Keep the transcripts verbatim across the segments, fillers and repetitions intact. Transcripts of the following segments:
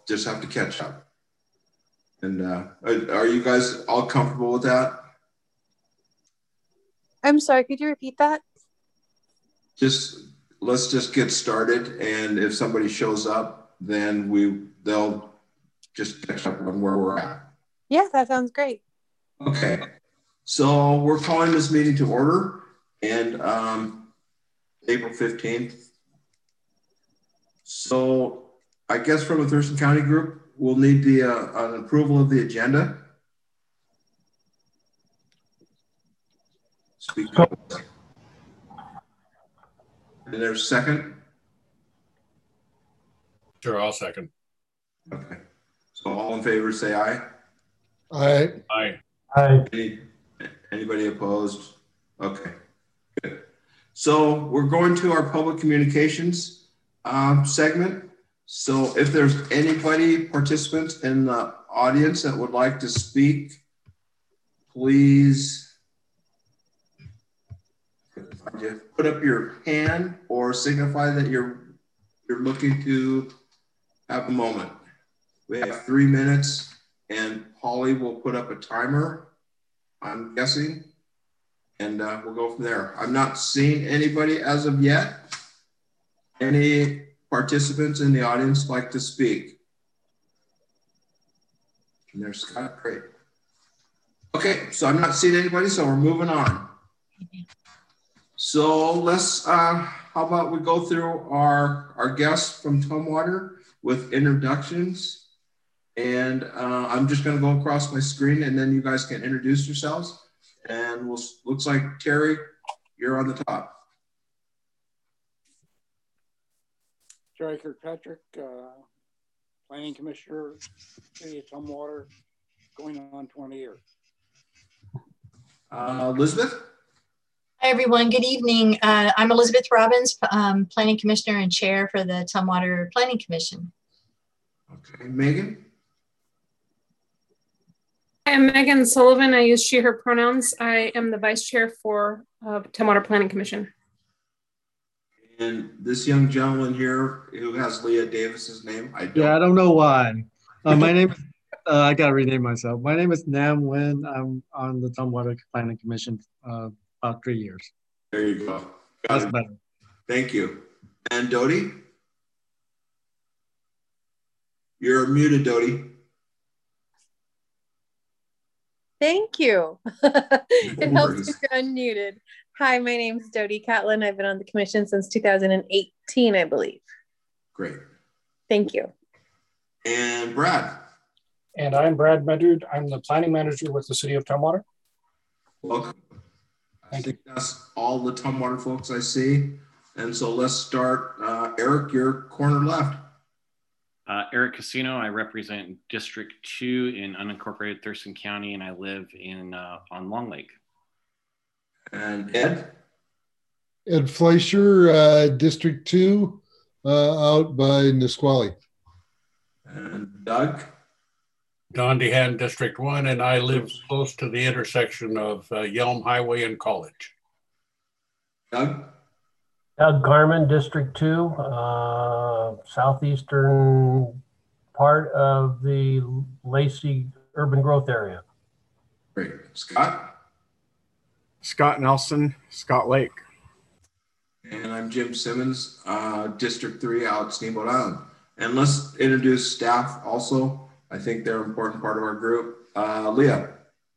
just have to catch up. And uh, are, are you guys all comfortable with that? I'm sorry, could you repeat that? Just let's just get started, and if somebody shows up, then we they'll just catch up on where we're at. Yeah, that sounds great. Okay, so we're calling this meeting to order, and um, April fifteenth. So I guess from the Thurston County group, we'll need the uh, an approval of the agenda. Speak up. And there's a second? Sure, I'll second. Okay. So all in favor, say aye. Aye. Aye. Aye. Any, anybody opposed? Okay, good. So we're going to our public communications um, segment. So if there's anybody, participants in the audience that would like to speak, please put up your hand or signify that you're you're looking to have a moment. We have three minutes and Polly will put up a timer, I'm guessing, and uh, we'll go from there. I'm not seeing anybody as of yet. Any participants in the audience like to speak? And there's Scott, great. Okay, so I'm not seeing anybody, so we're moving on. So let's, uh, how about we go through our, our guests from Tumwater with introductions. And uh, I'm just gonna go across my screen and then you guys can introduce yourselves. And we'll, looks like Terry, you're on the top. Terry Kirkpatrick, uh, Planning Commissioner, City of Tumwater, going on twenty years. Uh, Elizabeth? Hi, everyone. Good evening. Uh, I'm Elizabeth Robbins, um, Planning Commissioner and Chair for the Tumwater Planning Commission. Okay, Megan? I'm Megan Sullivan. I use she, her pronouns. I am the Vice Chair for uh, Tumwater Planning Commission. And this young gentleman here who has Leah Davis's name, I don't. Yeah, I don't know why. Uh, my name is, uh, I got to rename myself. My name is Nam Nguyen. I'm on the Tumwater Planning Commission uh, about three years. There you go. Got That's it. better. Thank you. And Dodie? You're muted, Dodie. Thank you. It No helps worries. if you're unmuted. Hi, my name is Dodie Catlin. I've been on the commission since two thousand eighteen, I believe. Great. Thank you. And Brad? And I'm Brad Medard. I'm the planning manager with the City of Tumwater. Welcome. I Thank think that's all the Tumwater folks I see. And so let's start. Uh, Eric, your corner left. Uh, Eric Casino. I represent District two in unincorporated Thurston County, and I live in uh, on Long Lake. And Ed? Ed Fleischer, uh, District two, uh, out by Nisqually. And Doug? Don DeHaan, District one, and I live close to the intersection of uh, Yelm Highway and College. Doug? Doug Garman, District two, uh, southeastern part of the Lacey urban growth area. Great. Scott? Scott Nelson, Scott Lake. And I'm Jim Simmons, uh, District three out Steamboat Island. And let's introduce staff also. I think they're an important part of our group. Uh, Leah.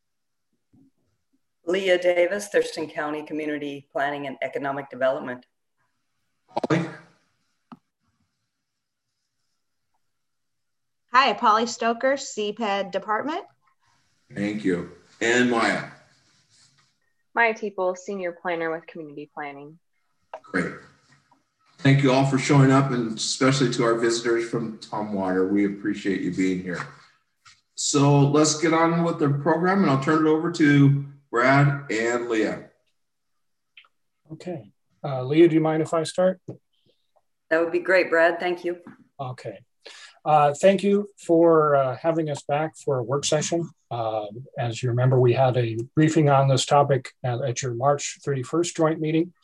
Leah Davis, Thurston County Community Planning and Economic Development. Polly. Hi, Polly Stoker, C P A D Department. Thank you. And Maya. Maya Teeple, Senior Planner with Community Planning. Great. Thank you all for showing up, and especially to our visitors from Tumwater. We appreciate you being here. So let's get on with the program, and I'll turn it over to Brad and Leah. Okay. Uh, Leah, do you mind if I start? That would be great, Brad. Thank you. Okay. Uh, thank you for uh, having us back for a work session. Uh, as you remember, we had a briefing on this topic at, at your March thirty-first joint meeting.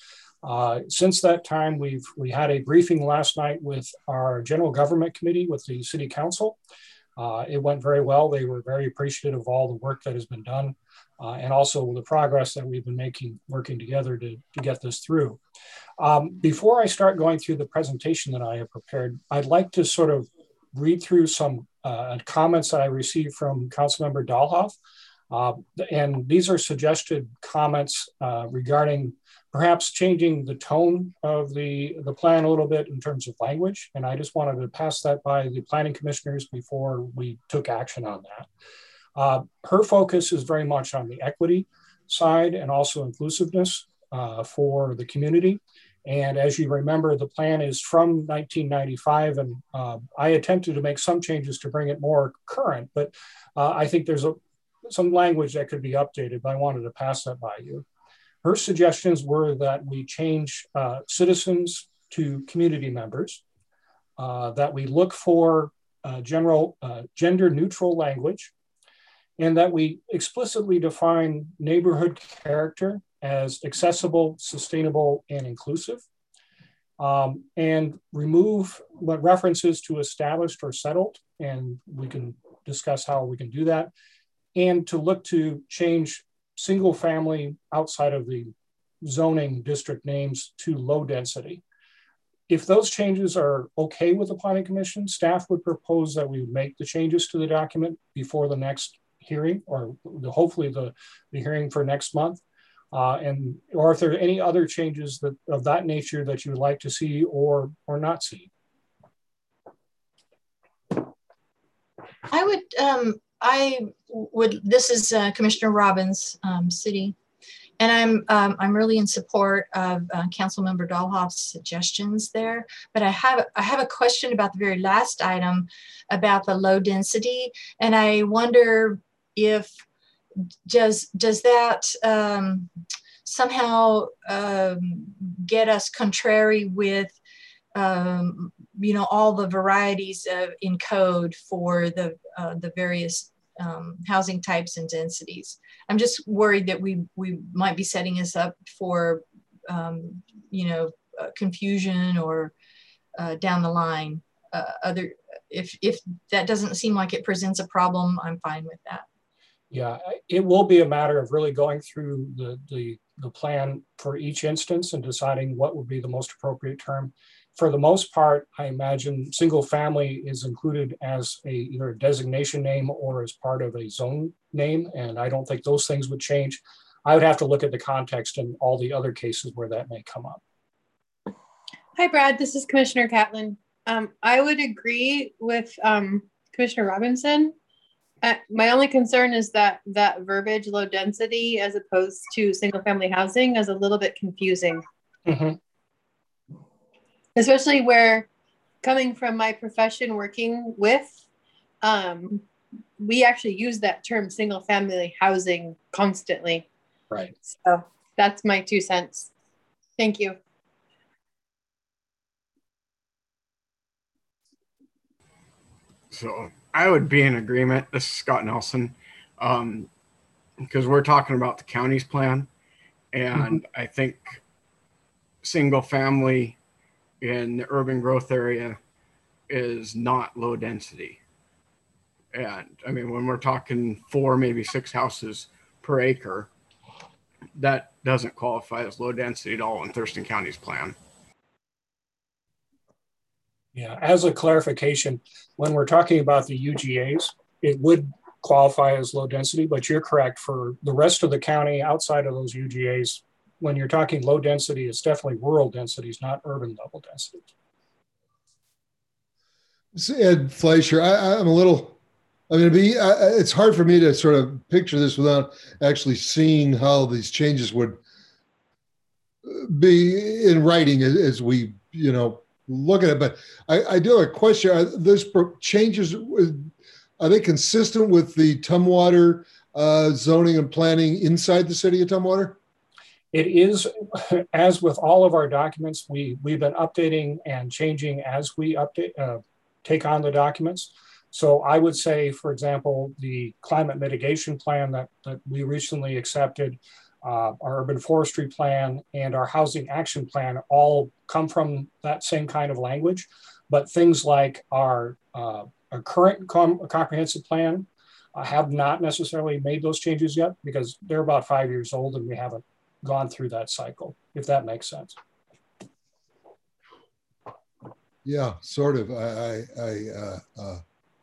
Uh, since that time, we've we had a briefing last night with our General Government Committee with the City Council. Uh, it went very well. They were very appreciative of all the work that has been done uh, and also the progress that we've been making, working together to, to get this through. Um, before I start going through the presentation that I have prepared, I'd like to sort of read through some uh, comments that I received from Councilmember Dahlhoff. Uh, and these are suggested comments uh, regarding perhaps changing the tone of the, the plan a little bit in terms of language. And I just wanted to pass that by the planning commissioners before we took action on that. Uh, her focus is very much on the equity side and also inclusiveness uh, for the community. And as you remember, the plan is from nineteen ninety-five, and uh, I attempted to make some changes to bring it more current, but uh, I think there's a, some language that could be updated, but I wanted to pass that by you. Her suggestions were that we change uh, citizens to community members, uh, that we look for uh, general uh, gender neutral language, and that we explicitly define neighborhood character as accessible, sustainable, and inclusive, um, and remove what references to established or settled, and we can discuss how we can do that, and to look to change single family outside of the zoning district names to low density. If those changes are okay with the Planning Commission, staff would propose that we make the changes to the document before the next hearing, or the, hopefully the, the hearing for next month. Uh, and or if there are any other changes that of that nature that you would like to see or or not see. I would, um, I would. This is uh, Commissioner Robbins' um, city, and I'm um, I'm really in support of uh, Councilmember Dahlhoff's suggestions there. But I have I have a question about the very last item about the low density, and I wonder if. Does does that um, somehow um, get us contrary with um, you know all the varieties of, in code for the uh, the various um, housing types and densities? I'm just worried that we we might be setting us up for um, you know uh, confusion or uh, down the line. Uh, other if if that doesn't seem like it presents a problem, I'm fine with that. Yeah, it will be a matter of really going through the, the, the plan for each instance and deciding what would be the most appropriate term. For the most part, I imagine single family is included as a either a designation name or as part of a zone name, and I don't think those things would change. I would have to look at the context and all the other cases where that may come up. Hi, Brad. This is Commissioner Catlin. Um, I would agree with um, Commissioner Robinson. Uh, my only concern is that that verbiage, low density, as opposed to single family housing, is a little bit confusing. Mm-hmm. Especially where, coming from my profession working with, um, we actually use that term single family housing constantly. Right. So that's my two cents. Thank you. So I would be in agreement. This is Scott Nelson, um, because we're talking about the county's plan. And mm-hmm. I think single family in the urban growth area is not low density. And I mean, when we're talking four, maybe six houses per acre, that doesn't qualify as low density at all in Thurston County's plan. Yeah, as a clarification, when we're talking about the U G As, it would qualify as low density, but you're correct. For the rest of the county outside of those U G As, when you're talking low density, it's definitely rural densities, not urban level densities. Ed Fleischer, I, I'm a little, I mean, it'd be, I, it's hard for me to sort of picture this without actually seeing how these changes would be in writing as, as we, you know, look at it. But I, I do have a question. Are those changes, are they consistent with the Tumwater uh, zoning and planning inside the city of Tumwater? It is, as with all of our documents, we, we've been updating and changing as we update, uh, take on the documents. So I would say, for example, the climate mitigation plan that, that we recently accepted uh, our urban forestry plan, and our housing action plan all come from that same kind of language. But things like our, uh, our current com comprehensive plan uh, have not necessarily made those changes yet because they're about five years old and we haven't gone through that cycle, if that makes sense. Yeah, sort of. I, I, I, uh, uh,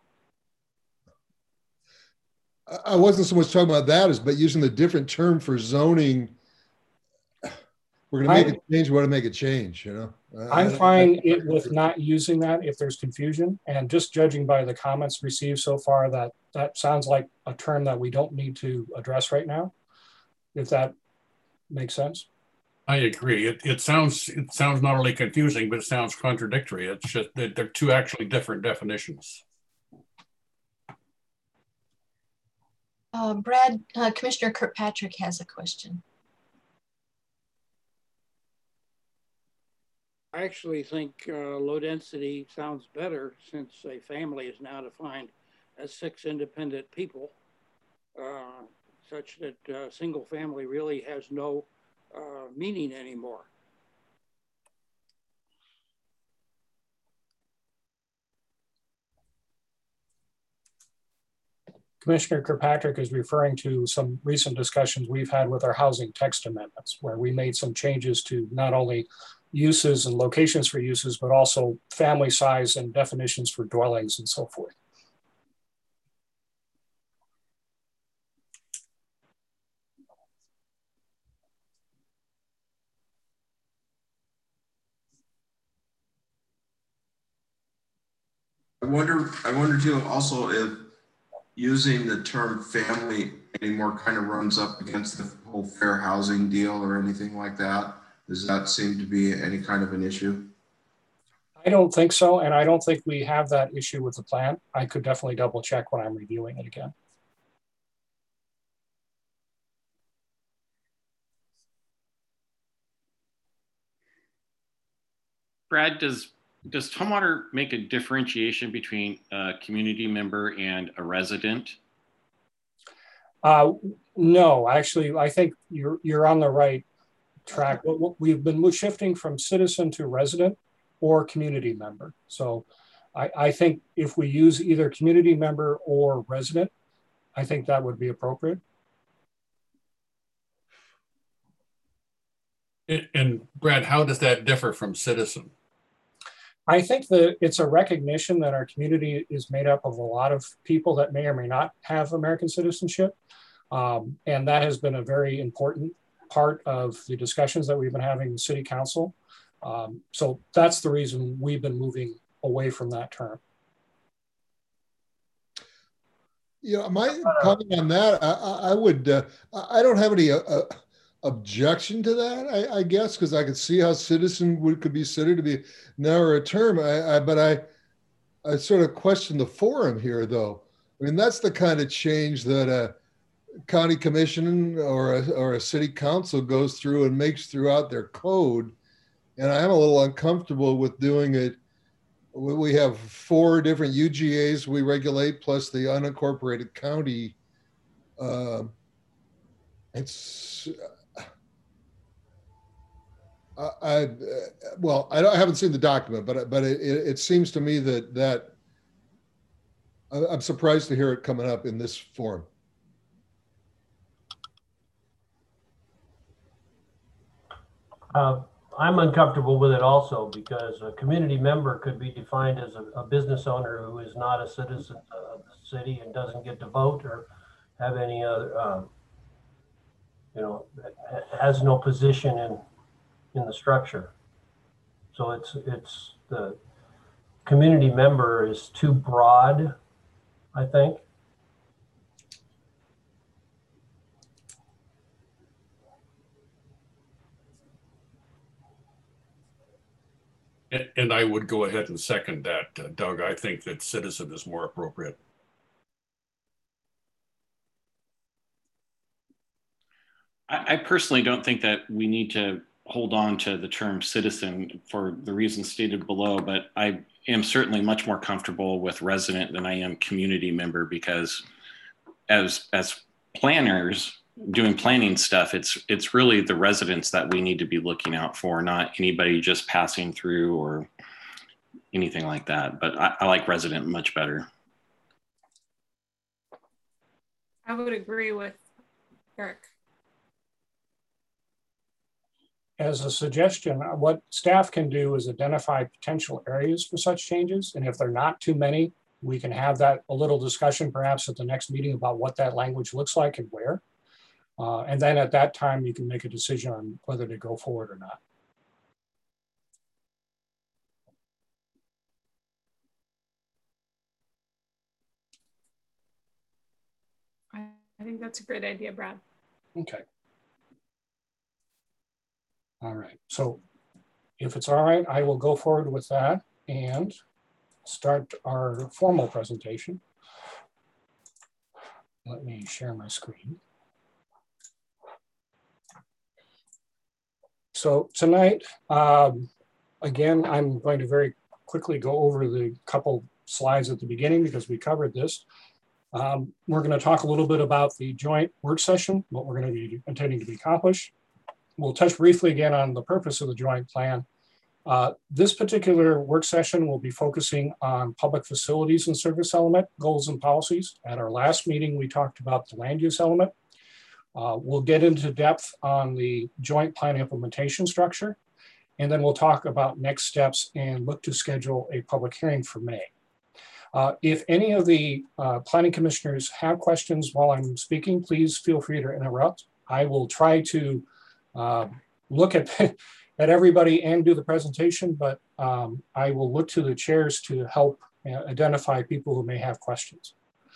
I wasn't so much talking about that as, but using the different term for zoning. We're going to make I, a change. We want to make a change, you know. I'm fine it with not using that if there's confusion, and just judging by the comments received so far, that that sounds like a term that we don't need to address right now. If that makes sense. I agree. It it sounds it sounds not only confusing, but it sounds contradictory. It's just that they're two actually different definitions. Uh, Brad, uh, Commissioner Kirkpatrick has a question. I actually think uh, low density sounds better since a family is now defined as six independent people, uh, such that uh, single family really has no uh, meaning anymore. Commissioner Kirkpatrick is referring to some recent discussions we've had with our housing text amendments, where we made some changes to not only uses and locations for uses, but also family size and definitions for dwellings and so forth. I wonder, I wonder too also if using the term family anymore kind of runs up against the whole fair housing deal or anything like that. Does that seem to be any kind of an issue? I don't think so, and I don't think we have that issue with the plan. I could definitely double check when I'm reviewing it again. Brad, does does Tumwater make a differentiation between a community member and a resident? Uh, no, actually, I think you're you're on the right track. We've been shifting from citizen to resident or community member. So I, I think if we use either community member or resident, I think that would be appropriate. And Brad, how does that differ from citizen? I think that it's a recognition that our community is made up of a lot of people that may or may not have American citizenship. Um, and that has been a very important part of the discussions that we've been having with City Council. Um, so that's the reason we've been moving away from that term. Yeah, my comment on that, I, I would, uh, I don't have any uh, objection to that, I, I guess, because I could see how citizen would could be considered to be narrower a term. I, I, but I, I sort of question the forum here, though. I mean, that's the kind of change that a county commission or a, or a city council goes through and makes throughout their code. And I am a little uncomfortable with doing it. We have four different U G As we regulate, plus the unincorporated county. Uh, it's, I, I well, I, I haven't seen the document, but but it, it, it seems to me that that I'm surprised to hear it coming up in this form. Uh, I'm uncomfortable with it also because a community member could be defined as a, a business owner who is not a citizen of the city and doesn't get to vote or have any other, um, you know, has no position in in the structure. So it's it's the community member is too broad, I think. And I would go ahead and second that, uh, Doug. I think that citizen is more appropriate. I, I personally don't think that we need to hold on to the term citizen for the reasons stated below, but I am certainly much more comfortable with resident than I am community member because as, as planners, doing planning stuff, it's it's really the residents that we need to be looking out for, not anybody just passing through or anything like that. But I, I like resident much better. I would agree with Eric. As a suggestion, what staff can do is identify potential areas for such changes. And if they're not too many, we can have that a little discussion perhaps at the next meeting about what that language looks like and where. Uh, and then at that time, you can make a decision on whether to go forward or not. I think that's a great idea, Brad. Okay. All right. So if it's all right, I will go forward with that and start our formal presentation. Let me share my screen. So tonight, um, again, I'm going to very quickly go over the couple slides at the beginning because we covered this. Um, we're going to talk a little bit about the joint work session, what we're going to be intending to be accomplished. We'll touch briefly again on the purpose of the joint plan. Uh, this particular work session will be focusing on public facilities and service element, goals and policies. At our last meeting, we talked about the land use element. Uh, we'll get into depth on the joint plan implementation structure, and then we'll talk about next steps and look to schedule a public hearing for May. Uh, if any of the uh, planning commissioners have questions while I'm speaking, please feel free to interrupt. I will try to uh, look at, at everybody and do the presentation, but um, I will look to the chairs to help uh, identify people who may have questions.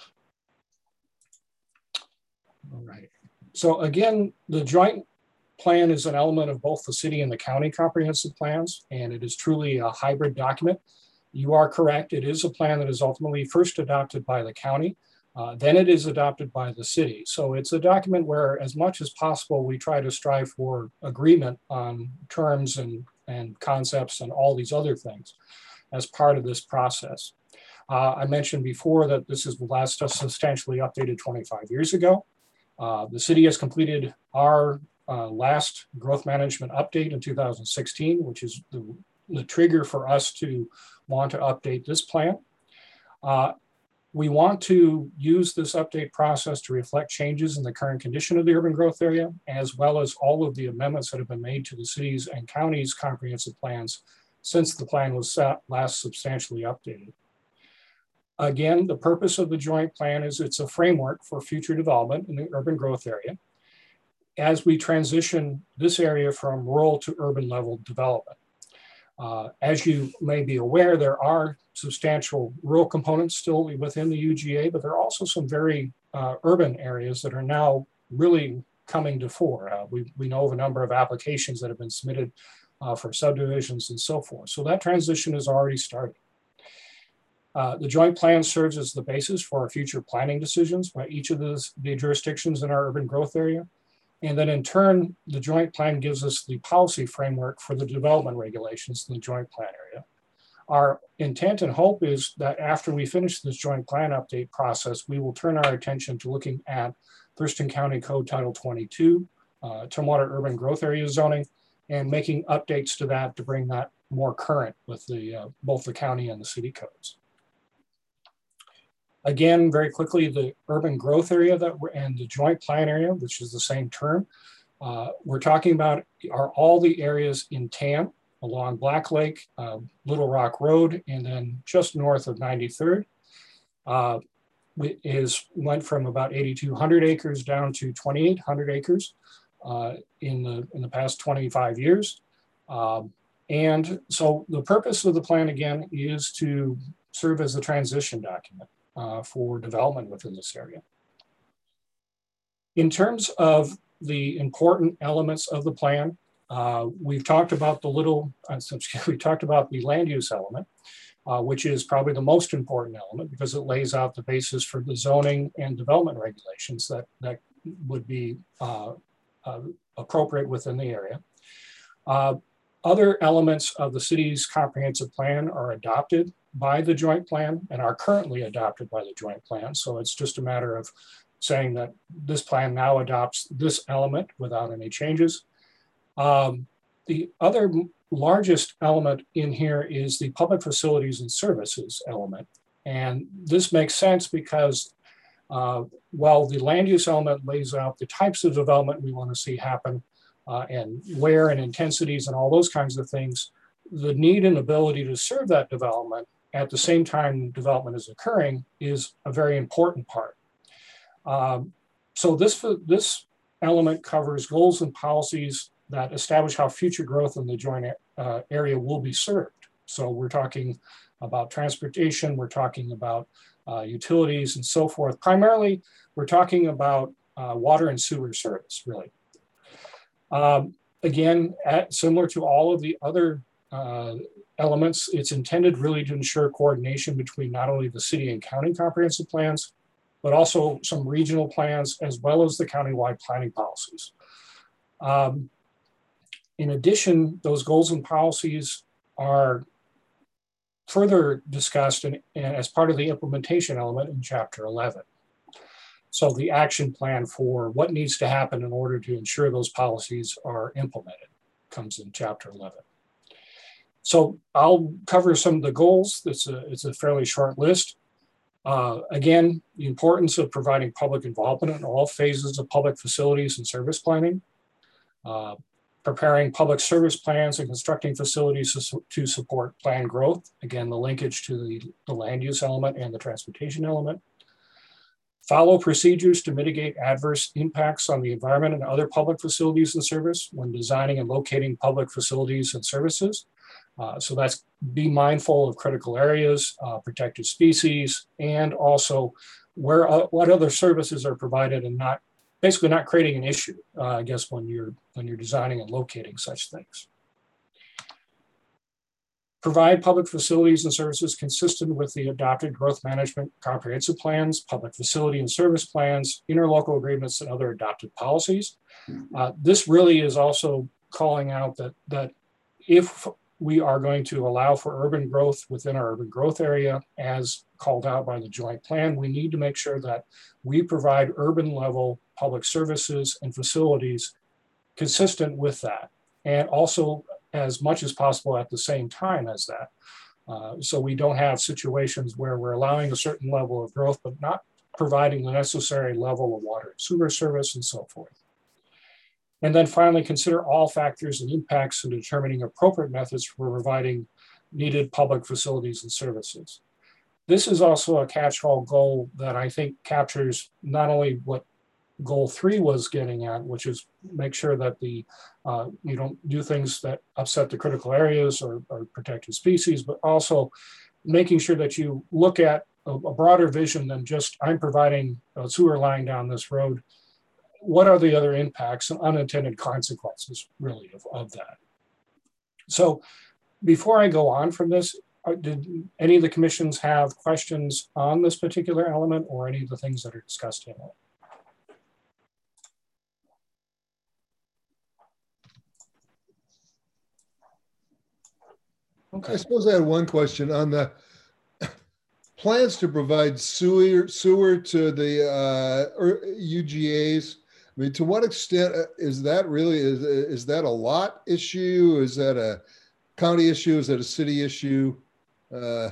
All right. So again, the joint plan is an element of both the city and the county comprehensive plans, and it is truly a hybrid document. You are correct. It is a plan that is ultimately first adopted by the county, uh, then it is adopted by the city. So it's a document where, as much as possible, we try to strive for agreement on terms and, and concepts and all these other things as part of this process. Uh, I mentioned before that this is last substantially updated twenty-five years ago. Uh, the city has completed our uh, last growth management update in two thousand sixteen, which is the, the trigger for us to want to update this plan. Uh, we want to use this update process to reflect changes in the current condition of the urban growth area, as well as all of the amendments that have been made to the cities and counties' comprehensive plans since the plan was set, last substantially updated. Again, the purpose of the joint plan is it's a framework for future development in the urban growth area as we transition this area from rural to urban level development. Uh, as you may be aware, there are substantial rural components still within the U G A, but there are also some very uh, urban areas that are now really coming to fore. Uh, we, we know of a number of applications that have been submitted uh, for subdivisions and so forth. So that transition is already started. Uh, the joint plan serves as the basis for our future planning decisions by each of the, the jurisdictions in our urban growth area. And then in turn, the joint plan gives us the policy framework for the development regulations in the joint plan area. Our intent and hope is that after we finish this joint plan update process, we will turn our attention to looking at Thurston County Code Title twenty-two, uh, Tumwater Urban Growth Area zoning, and making updates to that to bring that more current with the uh, both the county and the city codes. Again, very quickly, the urban growth area that we're, and the joint plan area, which is the same term, uh, we're talking about are all the areas in T A N along Black Lake, uh, Little Rock Road, and then just north of ninety-third. Uh, is went from about eighty-two hundred acres down to twenty-eight hundred acres uh, in the in the past twenty-five years. Um, and so the purpose of the plan again is to serve as a transition document Uh, for development within this area. In terms of the important elements of the plan, uh, we've talked about the little, uh, we talked about the land use element, uh, which is probably the most important element because it lays out the basis for the zoning and development regulations that, that would be uh, uh, appropriate within the area. Uh, other elements of the city's comprehensive plan are adopted by the joint plan and are currently adopted by the joint plan. So it's just a matter of saying that this plan now adopts this element without any changes. Um, the other largest element in here is the public facilities and services element. And this makes sense because uh, while the land use element lays out the types of development we want to see happen uh, and where and intensities and all those kinds of things, the need and ability to serve that development at the same time development is occurring is a very important part. Um, so this, this element covers goals and policies that establish how future growth in the joint uh, area will be served. So we're talking about transportation, we're talking about uh, utilities and so forth. Primarily, we're talking about uh, water and sewer service, really. Um, again, at, similar to all of the other uh, elements, it's intended really to ensure coordination between not only the city and county comprehensive plans, but also some regional plans, as well as the countywide planning policies. Um, in addition, those goals and policies are further discussed in, in, as part of the implementation element in chapter eleven. So the action plan for what needs to happen in order to ensure those policies are implemented comes in chapter eleven. So I'll cover some of the goals. It's a, it's a fairly short list. Uh, again, the importance of providing public involvement in all phases of public facilities and service planning, uh, preparing public service plans and constructing facilities to, to support planned growth. Again, the linkage to the, the land use element and the transportation element. Follow procedures to mitigate adverse impacts on the environment and other public facilities and service when designing and locating public facilities and services. Uh, so that's be mindful of critical areas, uh, protected species, and also where uh, what other services are provided, and not basically not creating an issue, uh, I guess, when you're when you're designing and locating such things. Provide public facilities and services consistent with the adopted growth management comprehensive plans, public facility and service plans, interlocal agreements, and other adopted policies. Uh, this really is also calling out that that if we are going to allow for urban growth within our urban growth area, as called out by the joint plan, we need to make sure that we provide urban level public services and facilities consistent with that. And also as much as possible at the same time as that. Uh, so we don't have situations where we're allowing a certain level of growth, but not providing the necessary level of water and sewer service and so forth. And then finally, consider all factors and impacts in determining appropriate methods for providing needed public facilities and services. This is also a catch-all goal that I think captures not only what goal three was getting at, which is make sure that the uh, you don't do things that upset the critical areas or, or protected species, but also making sure that you look at a, a broader vision than just I'm providing a sewer line down this road. What are the other impacts and unintended consequences, really, of, of that? So before I go on from this, did any of the commissions have questions on this particular element or any of the things that are discussed in it? Okay. I suppose I had one question on the plans to provide sewer, sewer to the uh, U G As. I mean, to what extent is that really, is, is that a lot issue? Is that a county issue? Is that a city issue? Uh,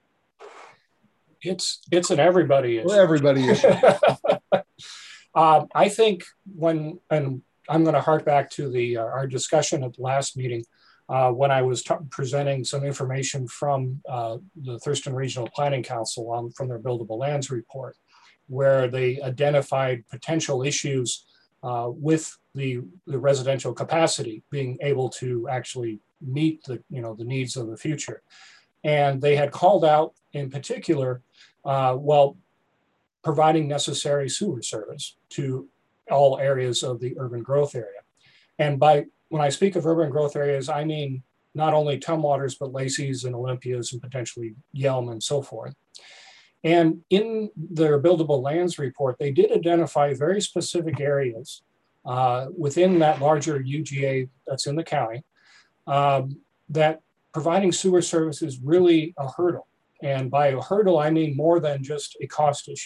it's it's an everybody issue. Everybody issue. um, I think when, and I'm going to hark back to the uh, our discussion at the last meeting, uh, when I was presenting some information from uh, the Thurston Regional Planning Council on, from their buildable lands report, where they identified potential issues uh, with the, the residential capacity being able to actually meet the, you know, the needs of the future. And they had called out in particular, uh, well, providing necessary sewer service to all areas of the urban growth area. And by, when I speak of urban growth areas, I mean not only Tumwaters, but Lacey's and Olympia's and potentially Yelm and so forth. And in their buildable lands report, they did identify very specific areas uh, within that larger U G A that's in the county um, that providing sewer service is really a hurdle. And by a hurdle, I mean more than just a cost issue.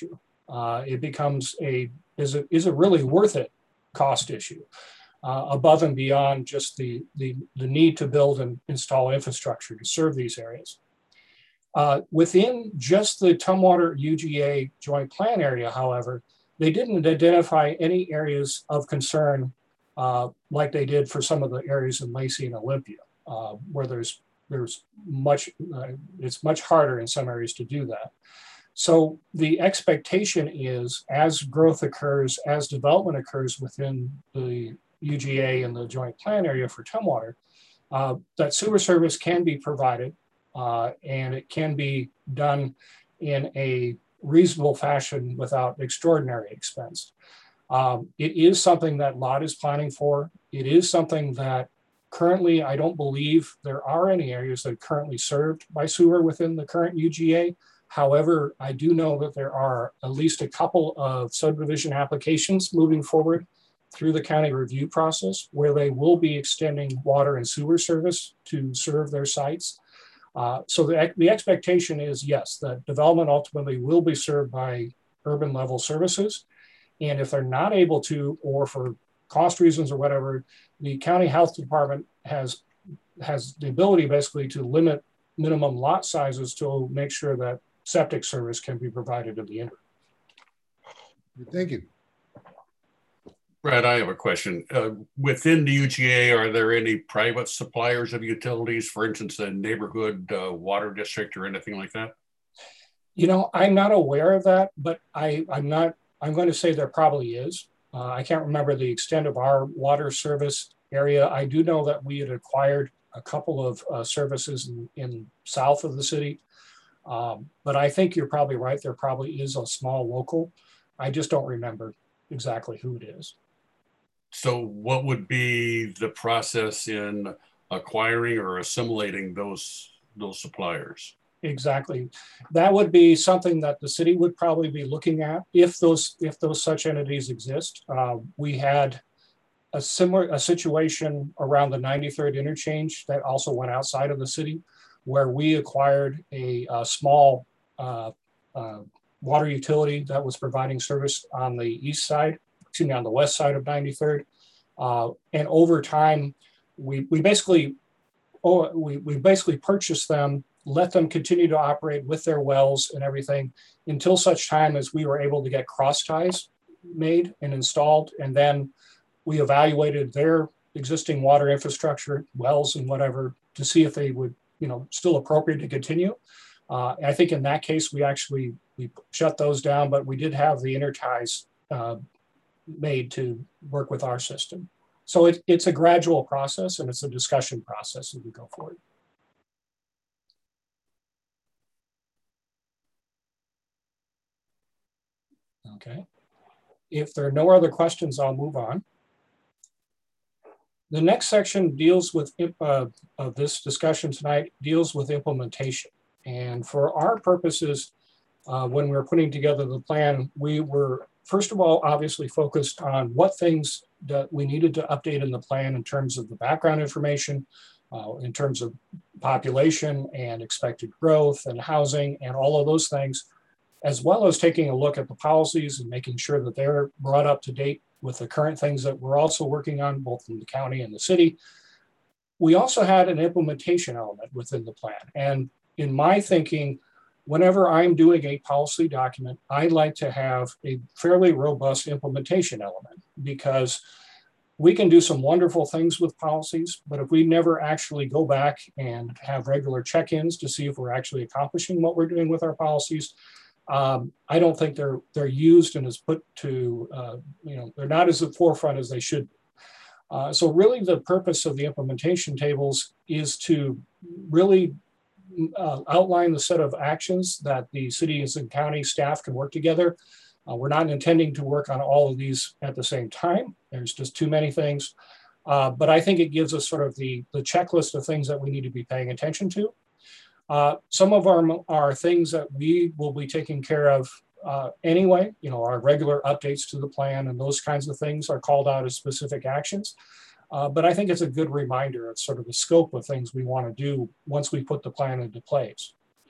uh, it becomes a, is it, is it really worth it cost issue uh, above and beyond just the, the, the need to build and install infrastructure to serve these areas. Uh, within just the Tumwater U G A joint plan area, however, they didn't identify any areas of concern uh, like they did for some of the areas in Lacey and Olympia, uh, where there's there's much, uh, it's much harder in some areas to do that. So the expectation is as growth occurs, as development occurs within the U G A and the joint plan area for Tumwater, uh, that sewer service can be provided uh, and it can be done in a reasonable fashion without extraordinary expense. Um, it is something that L O T is planning for. It is something that currently, I don't believe there are any areas that are currently served by sewer within the current U G A. However, I do know that there are at least a couple of subdivision applications moving forward through the county review process where they will be extending water and sewer service to serve their sites. Uh, so the, the expectation is, yes, that development ultimately will be served by urban level services. And if they're not able to, or for cost reasons or whatever, the county health department has, has the ability basically to limit minimum lot sizes to make sure that septic service can be provided to the interim. Thank you. Brad, I have a question. Uh, within the U G A, are there any private suppliers of utilities, for instance, a neighborhood uh, water district or anything like that? You know, I'm not aware of that, but I, I'm not, I'm going to say there probably is. Uh, I can't remember the extent of our water service area. I do know that we had acquired a couple of uh, services in, in south of the city. Um, but I think you're probably right. There probably is a small local. I just don't remember exactly who it is. So what would be the process in acquiring or assimilating those, those suppliers? Exactly. That would be something that the city would probably be looking at if those, if those such entities exist. Uh, we had a similar a situation around the ninety-third interchange that also went outside of the city, where we acquired a, a small uh, uh, water utility that was providing service on the east side, excuse me, on the west side of ninety-third. Uh, and over time, we, we basically oh, we, we basically purchased them, let them continue to operate with their wells and everything until such time as we were able to get cross ties made and installed. And then we evaluated their existing water infrastructure, wells and whatever, to see if they would, you know, still appropriate to continue. Uh, I think in that case, we actually, we shut those down, but we did have the interties uh, made to work with our system. So it, it's a gradual process and it's a discussion process as we go forward. Okay. If there are no other questions, I'll move on. The next section deals with, uh, of this discussion tonight, deals with implementation. And for our purposes, uh, when we were putting together the plan, we were, first of all, obviously focused on what things that we needed to update in the plan in terms of the background information, uh, in terms of population and expected growth and housing and all of those things, as well as taking a look at the policies and making sure that they're brought up to date with the current things that we're also working on, both in the county and the city. We also had an implementation element within the plan. And in my thinking, whenever I'm doing a policy document, I like to have a fairly robust implementation element, because we can do some wonderful things with policies, but if we never actually go back and have regular check-ins to see if we're actually accomplishing what we're doing with our policies, Um, I don't think they're they're used and is put to, uh, you know, they're not as at the forefront as they should be. Uh, so really the purpose of the implementation tables is to really uh, outline the set of actions that the cities and county staff can work together. Uh, we're not intending to work on all of these at the same time. There's just too many things. Uh, but I think it gives us sort of the, the checklist of things that we need to be paying attention to. Uh, some of our, our things that we will be taking care of uh, anyway, you know, our regular updates to the plan and those kinds of things are called out as specific actions. Uh, but I think it's a good reminder of sort of the scope of things we want to do once we put the plan into place.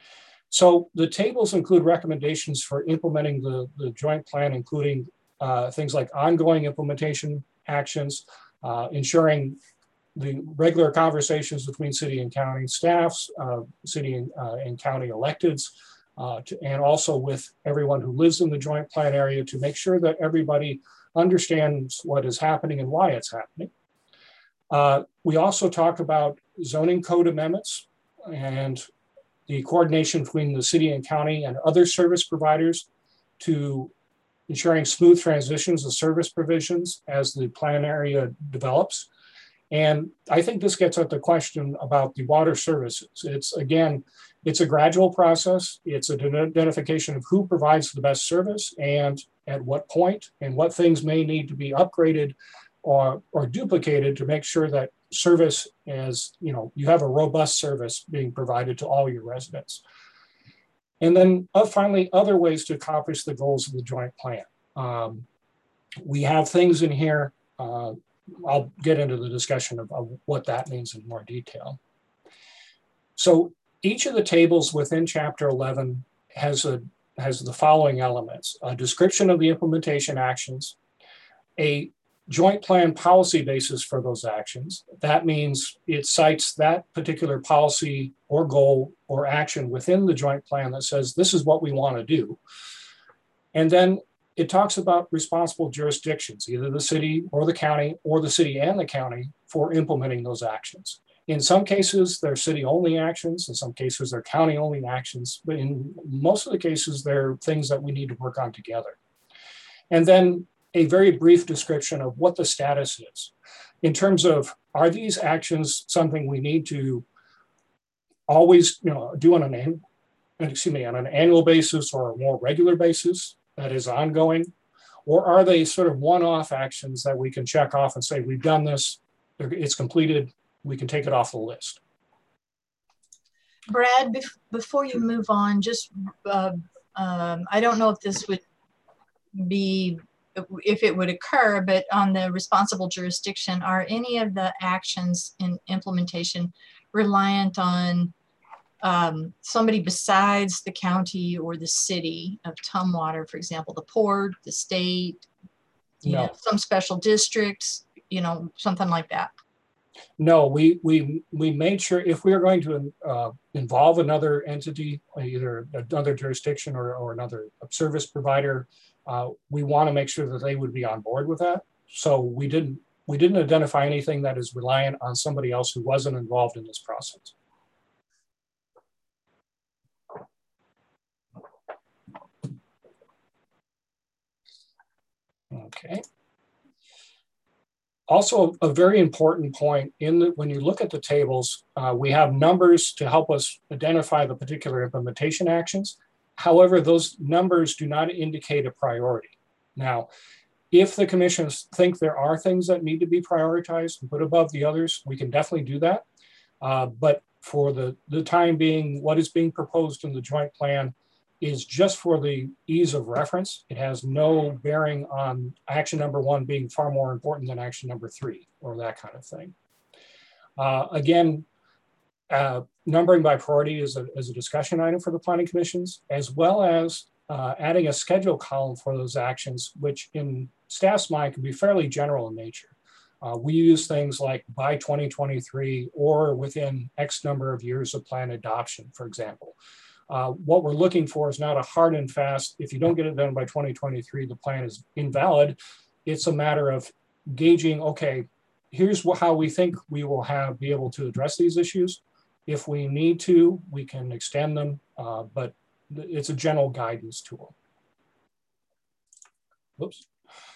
So the tables include recommendations for implementing the, the joint plan, including uh, things like ongoing implementation actions, uh, ensuring the regular conversations between city and county staffs, uh, city and, uh, and county electeds, uh, to, and also with everyone who lives in the joint plan area to make sure that everybody understands what is happening and why it's happening. Uh, we also talk about zoning code amendments and the coordination between the city and county and other service providers to ensuring smooth transitions of service provisions as the plan area develops. And I think this gets at the question about the water services. It's, again, it's a gradual process. It's an identification of who provides the best service and at what point, and what things may need to be upgraded or, or duplicated to make sure that service is, you know, you have a robust service being provided to all your residents. And then uh, finally, other ways to accomplish the goals of the joint plan. Um, we have things in here, uh, I'll get into the discussion of, of what that means in more detail. So each of the tables within chapter eleven has, a, has the following elements: a description of the implementation actions, a joint plan policy basis for those actions. That means it cites that particular policy or goal or action within the joint plan that says this is what we want to do. And then it talks about responsible jurisdictions, either the city or the county or the city and the county for implementing those actions. In some cases, they're city-only actions. In some cases, they're county-only actions. But in most of the cases, they're things that we need to work on together. And then a very brief description of what the status is in terms of, are these actions something we need to always, you know, do on an, excuse me, on an annual basis or a more regular basis that is ongoing? Or are they sort of one-off actions that we can check off and say, we've done this, it's completed, we can take it off the list? Brad, bef before you move on, just, uh, um, I don't know if this would be, if it would occur, but on the responsible jurisdiction, are any of the actions in implementation reliant on um, somebody besides the county or the city of Tumwater, for example, the port, the state, you No. know, some special districts, you know, something like that? No, we we we made sure if we are going to uh, involve another entity, either another jurisdiction or, or another service provider, uh, we want to make sure that they would be on board with that. So we didn't we didn't identify anything that is reliant on somebody else who wasn't involved in this process. Okay. Also, a very important point in the, when you look at the tables, uh, we have numbers to help us identify the particular implementation actions. However, those numbers do not indicate a priority. Now, if the commissions think there are things that need to be prioritized and put above the others, we can definitely do that. Uh, but for the, the time being, what is being proposed in the joint plan is just for the ease of reference. It has no bearing on action number one being far more important than action number three or that kind of thing. Uh, again, uh, numbering by priority is a, is a discussion item for the planning commissions, as well as uh, adding a schedule column for those actions, which in staff's mind can be fairly general in nature. Uh, we use things like by twenty twenty-three or within X number of years of plan adoption, for example. Uh, what we're looking for is not a hard and fast, if you don't get it done by twenty twenty-three, the plan is invalid. It's a matter of gauging, okay, here's how we think we will have be able to address these issues. If we need to, we can extend them, uh, but it's a general guidance tool. Whoops.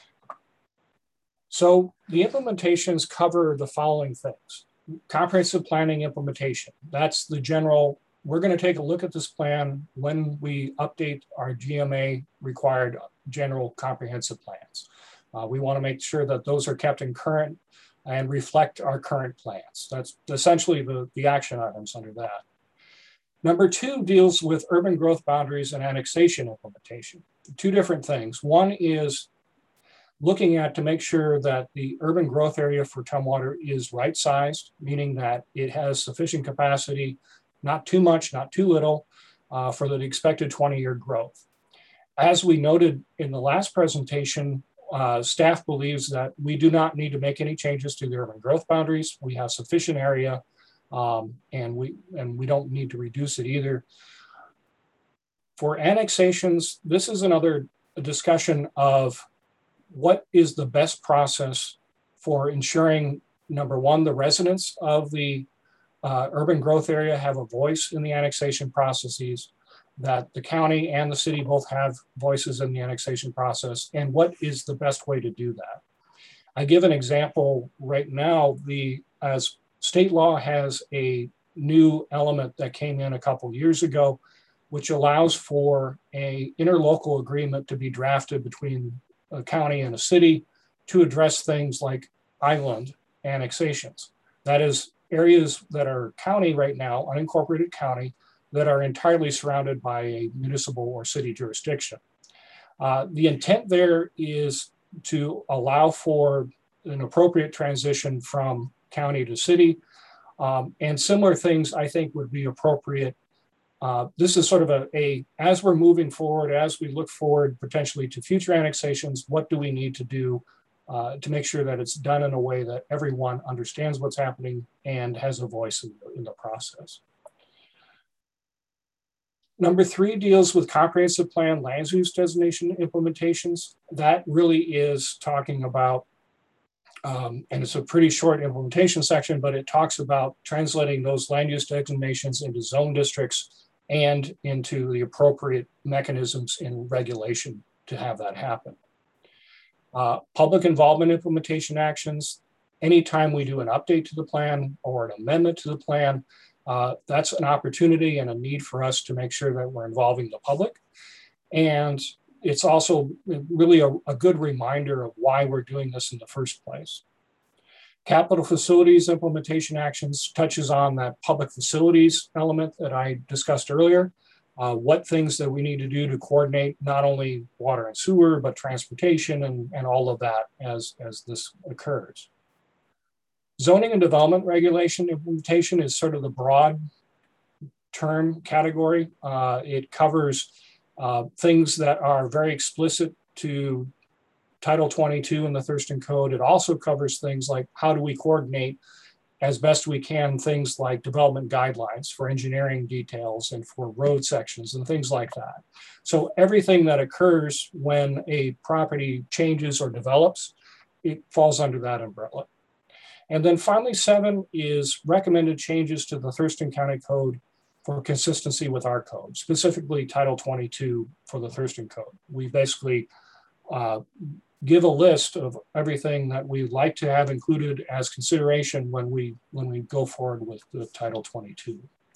So the implementations cover the following things. Comprehensive planning implementation, that's the general. We're going to take a look at this plan when we update our G M A required general comprehensive plans. Uh, we want to make sure that those are kept in current and reflect our current plans. That's essentially the, the action items under that. Number two deals with urban growth boundaries and annexation implementation. Two different things. One is looking at to make sure that the urban growth area for Tumwater is right-sized, meaning that it has sufficient capacity, not too much, not too little, uh, for the expected twenty-year growth. As we noted in the last presentation, uh, staff believes that we do not need to make any changes to the urban growth boundaries. We have sufficient area, um, and we and we don't need to reduce it either. For annexations, this is another discussion of what is the best process for ensuring, number one, the residents of the uh, urban growth area have a voice in the annexation processes, that the county and the city both have voices in the annexation process, and what is the best way to do that. I give an example right now. The as state law has a new element that came in a couple years ago, which allows for a interlocal agreement to be drafted between a county and a city to address things like island annexations. That is, areas that are county right now, unincorporated county, that are entirely surrounded by a municipal or city jurisdiction. Uh, the intent there is to allow for an appropriate transition from county to city. Um, and similar things I think would be appropriate. Uh, this is sort of a, a, as we're moving forward, as we look forward potentially to future annexations, what do we need to do uh, to make sure that it's done in a way that everyone understands what's happening and has a voice in, in the process. Number three deals with comprehensive plan land use designation implementations. That really is talking about, um, and it's a pretty short implementation section, but it talks about translating those land use designations into zone districts and into the appropriate mechanisms in regulation to have that happen. Uh, public involvement implementation actions. Anytime we do an update to the plan or an amendment to the plan, Uh, that's an opportunity and a need for us to make sure that we're involving the public. And it's also really a, a good reminder of why we're doing this in the first place. Capital facilities implementation actions touches on that public facilities element that I discussed earlier. Uh, what things that we need to do to coordinate not only water and sewer, but transportation and, and all of that as, as this occurs. Zoning and development regulation implementation is sort of the broad term category. Uh, it covers uh, things that are very explicit to Title twenty-two in the Thurston Code. It also covers things like how do we coordinate as best we can things like development guidelines for engineering details and for road sections and things like that. So everything that occurs when a property changes or develops, it falls under that umbrella. And then finally, seven is recommended changes to the Thurston County Code for consistency with our code, specifically Title twenty-two for the Thurston Code. We basically uh, give a list of everything that we'd like to have included as consideration when we, when we go forward with the Title twenty-two.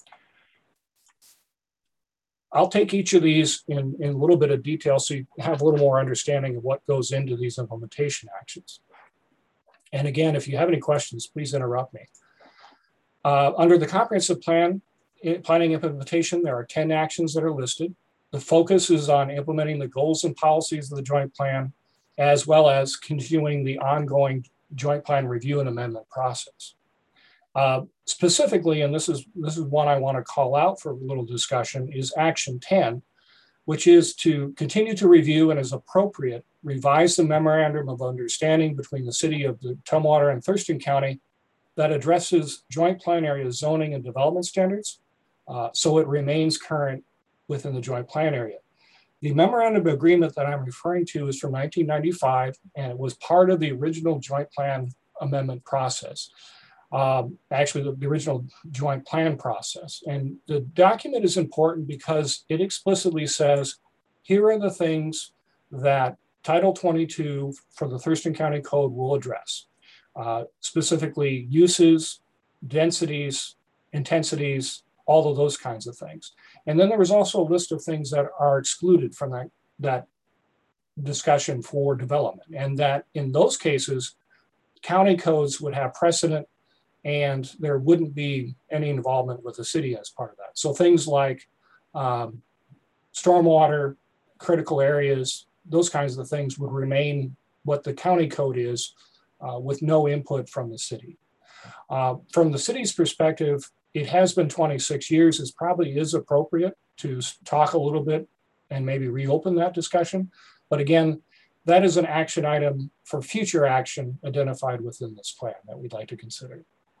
I'll take each of these in, in a little bit of detail so you have a little more understanding of what goes into these implementation actions. And again, if you have any questions, please interrupt me. Uh, under the comprehensive plan, planning implementation, there are ten actions that are listed. The focus is on implementing the goals and policies of the joint plan, as well as continuing the ongoing joint plan review and amendment process. Uh, specifically, and this is, this is one I want to call out for a little discussion, is action ten, which is to continue to review and as appropriate, revise the memorandum of understanding between the city of the Tumwater and Thurston County that addresses joint plan area zoning and development standards, uh, so it remains current within the joint plan area. The memorandum of agreement that I'm referring to is from nineteen ninety-five, and it was part of the original joint plan amendment process. Um, actually, the, the original joint plan process. And the document is important because it explicitly says, here are the things that Title twenty-two for the Thurston County Code will address, uh, specifically uses, densities, intensities, all of those kinds of things. And then there was also a list of things that are excluded from that, that discussion for development. And that in those cases, county codes would have precedent and there wouldn't be any involvement with the city as part of that. So things like um, stormwater, critical areas, those kinds of things would remain what the county code is uh, with no input from the city. Uh, from the city's perspective, it has been twenty-six years. It probably is appropriate to talk a little bit and maybe reopen that discussion. But again, that is an action item for future action identified within this plan that we'd like to consider.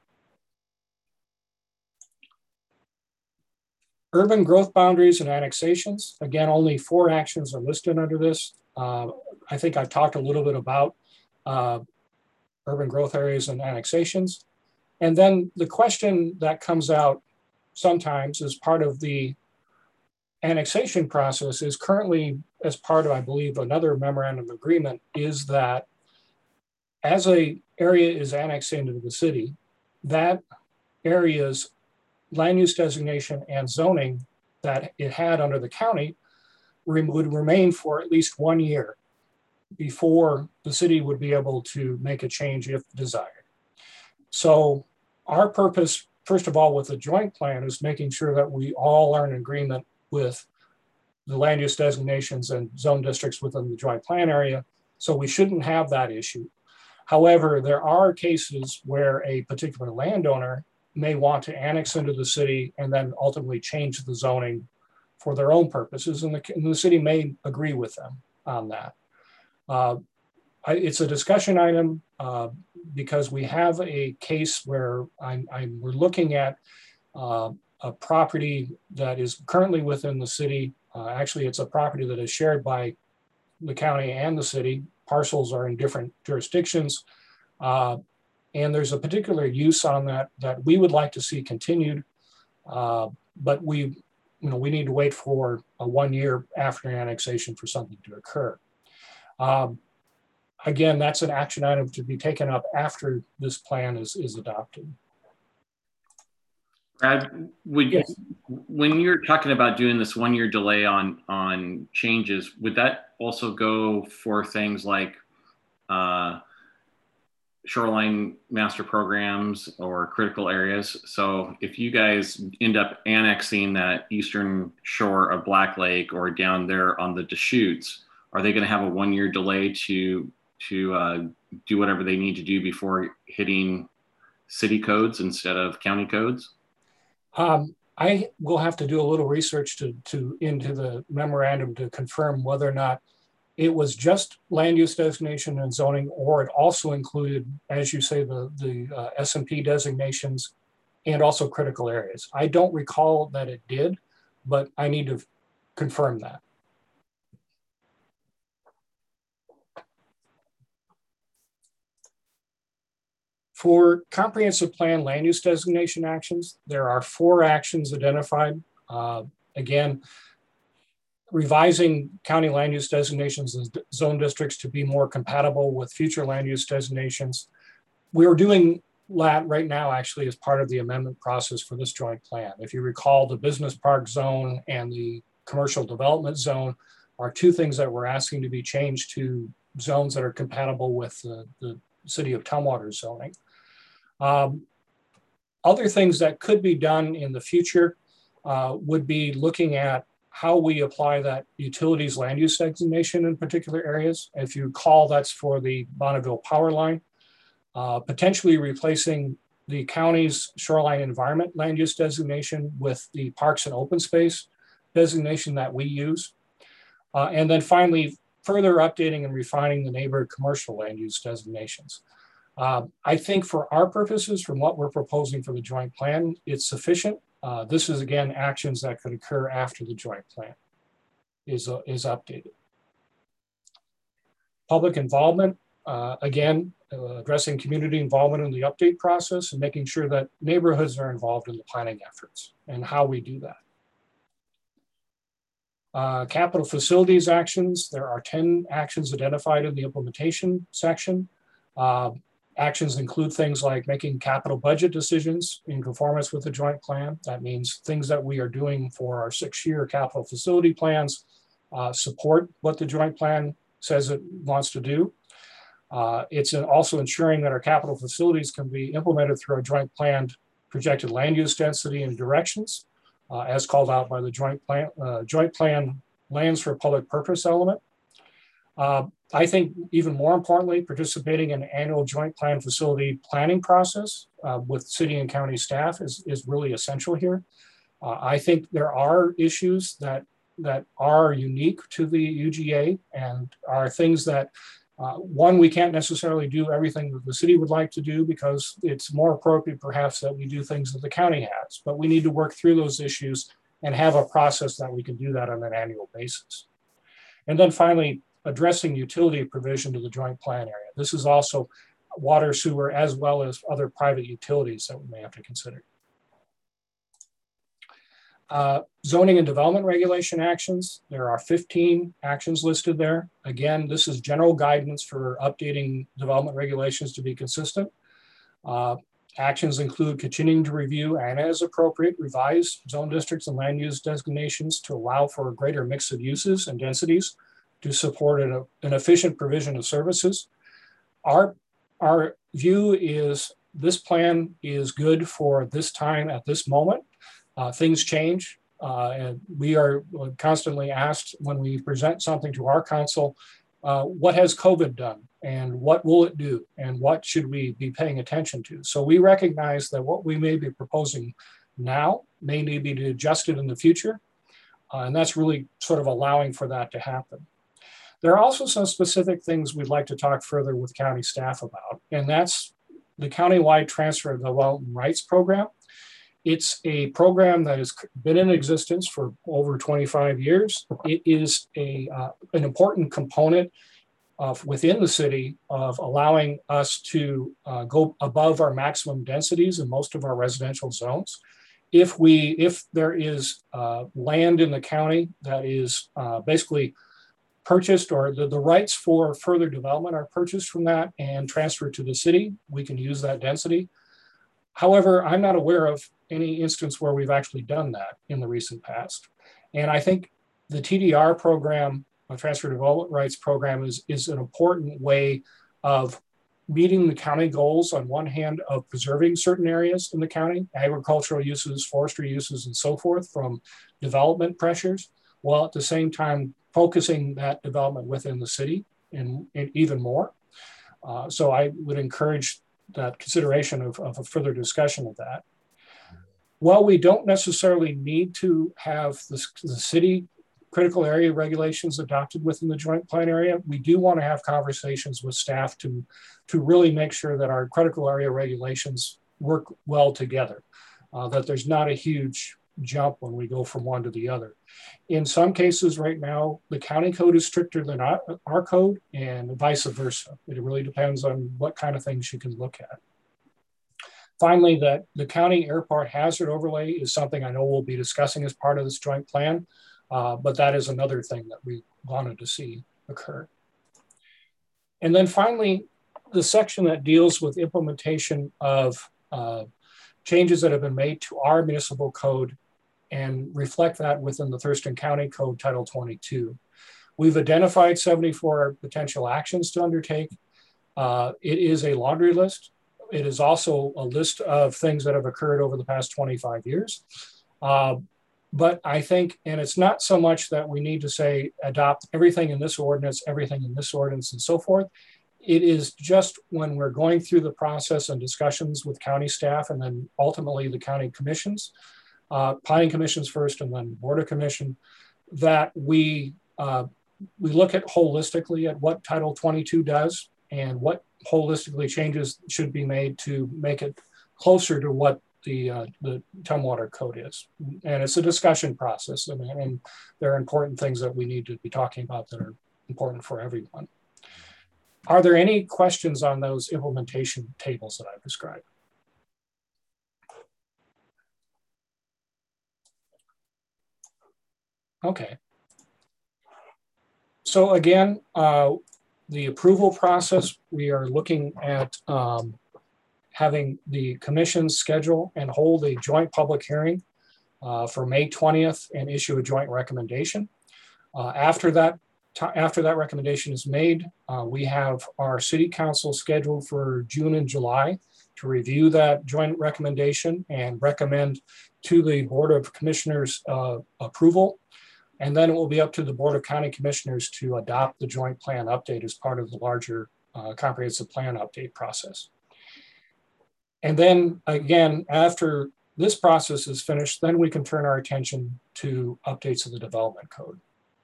Urban growth boundaries and annexations. Again, only four actions are listed under this. Uh, I think I've talked a little bit about uh, urban growth areas and annexations. And then the question that comes out sometimes as part of the annexation process is currently as part of, I believe, another memorandum of agreement, is that as a area is annexed into the city, that area's land use designation and zoning that it had under the county would remain for at least one year before the city would be able to make a change if desired. So our purpose, first of all, with the joint plan is making sure that we all are in agreement with the land use designations and zone districts within the joint plan area. So we shouldn't have that issue. However, there are cases where a particular landowner may want to annex into the city and then ultimately change the zoning for their own purposes, and the, and the city may agree with them on that. Uh, I, it's a discussion item uh, because we have a case where I'm, I'm, we're looking at uh, a property that is currently within the city. Uh, actually, it's a property that is shared by the county and the city. Parcels are in different jurisdictions. Uh, and there's a particular use on that that we would like to see continued, uh, but we, you know, we need to wait for a one year after annexation for something to occur. Um, again, that's an action item to be taken up after this plan is, is adopted. Brad, would yes. when you're talking about doing this one year delay on on changes, would that also go for things like uh, shoreline master programs or critical areas? So if you guys end up annexing that eastern shore of Black Lake or down there on the Deschutes, are they going to have a one year delay to to uh, do whatever they need to do before hitting city codes instead of county codes? Um, I will have to do a little research to, to into the memorandum to confirm whether or not it was just land use designation and zoning, or it also included, as you say, the, the uh, S and P designations and also critical areas. I don't recall that it did, but I need to confirm that. For comprehensive plan land use designation actions, there are four actions identified. Uh, again, revising county land use designations and zone districts to be more compatible with future land use designations. We're doing that right now actually as part of the amendment process for this joint plan. If you recall, the business park zone and the commercial development zone are two things that we're asking to be changed to zones that are compatible with the, the City of Tumwater zoning. Um, other things that could be done in the future uh, would be looking at how we apply that utilities land use designation in particular areas. If you recall, that's for the Bonneville power line, uh, potentially replacing the county's shoreline environment land use designation with the parks and open space designation that we use. Uh, and then finally, further updating and refining the neighborhood commercial land use designations. Uh, I think for our purposes, from what we're proposing for the joint plan, it's sufficient. Uh, this is, again, actions that could occur after the joint plan is, uh, is updated. Public involvement, uh, again, uh, addressing community involvement in the update process and making sure that neighborhoods are involved in the planning efforts and how we do that. Uh, capital facilities actions, there are ten actions identified in the implementation section. Uh, actions include things like making capital budget decisions in conformance with the joint plan. That means things that we are doing for our six-year capital facility plans uh, support what the joint plan says it wants to do. Uh, it's also ensuring that our capital facilities can be implemented through our joint planned projected land use density and directions, uh, as called out by the joint plan, uh, joint plan lands for public purpose element. Uh, I think even more importantly, participating in an annual joint plan facility planning process uh, with city and county staff is, is really essential here. Uh, I think there are issues that, that are unique to the U G A and are things that, uh, one, we can't necessarily do everything that the city would like to do because it's more appropriate perhaps that we do things that the county has, but we need to work through those issues and have a process that we can do that on an annual basis. And then finally, addressing utility provision to the joint plan area. This is also water, sewer, as well as other private utilities that we may have to consider. Uh, zoning and development regulation actions. There are fifteen actions listed there. Again, this is general guidance for updating development regulations to be consistent. Uh, actions include continuing to review and as appropriate, revise zone districts and land use designations to allow for a greater mix of uses and densities to support an, an efficient provision of services. Our, our view is this plan is good for this time at this moment. Uh, things change, uh, and we are constantly asked when we present something to our council, uh, what has COVID done and what will it do and what should we be paying attention to? So we recognize that what we may be proposing now may need to be adjusted in the future, uh, and that's really sort of allowing for that to happen. There are also some specific things we'd like to talk further with county staff about, and that's the countywide transfer of development rights program. It's a program that has been in existence for over twenty-five years. It is a, uh, an important component of within the city of allowing us to uh, go above our maximum densities in most of our residential zones. If we, if there is uh, land in the county that is uh, basically purchased or the, the rights for further development are purchased from that and transferred to the city, we can use that density. However, I'm not aware of any instance where we've actually done that in the recent past. And I think the T D R program, a transfer development rights program, is, is an important way of meeting the county goals on one hand of preserving certain areas in the county, agricultural uses, forestry uses, and so forth from development pressures, while at the same time focusing that development within the city and, and even more. Uh, so I would encourage that consideration of, of a further discussion of that. While we don't necessarily need to have the, the city critical area regulations adopted within the joint plan area, we do want to have conversations with staff to, to really make sure that our critical area regulations work well together, uh, that there's not a huge jump when we go from one to the other. In some cases right now, the county code is stricter than our, our code and vice versa. It really depends on what kind of things you can look at. Finally, that the county airport hazard overlay is something I know we'll be discussing as part of this joint plan, uh, but that is another thing that we wanted to see occur. And then finally, the section that deals with implementation of uh, changes that have been made to our municipal code and reflect that within the Thurston County Code Title twenty-two. We've identified seventy-four potential actions to undertake. Uh, it is a laundry list. It is also a list of things that have occurred over the past twenty-five years. Uh, but I think, and it's not so much that we need to say, adopt everything in this ordinance, everything in this ordinance and so forth. It is just when we're going through the process and discussions with county staff and then ultimately the county commissions, uh, planning commissions first and then board of commission, that we, uh, we look at holistically at what Title twenty-two does and what holistically changes should be made to make it closer to what the, uh, the Tumwater Code is. And it's a discussion process, and, and there are important things that we need to be talking about that are important for everyone. Are there any questions on those implementation tables that I've described? Okay. So again, uh, the approval process, we are looking at um, having the commission schedule and hold a joint public hearing uh, for May twentieth and issue a joint recommendation. Uh, after that, after that recommendation is made, uh, we have our city council scheduled for June and July to review that joint recommendation and recommend to the Board of Commissioners uh, approval. And then it will be up to the Board of County Commissioners to adopt the joint plan update as part of the larger uh, comprehensive plan update process. And then again, after this process is finished, then we can turn our attention to updates of the development code.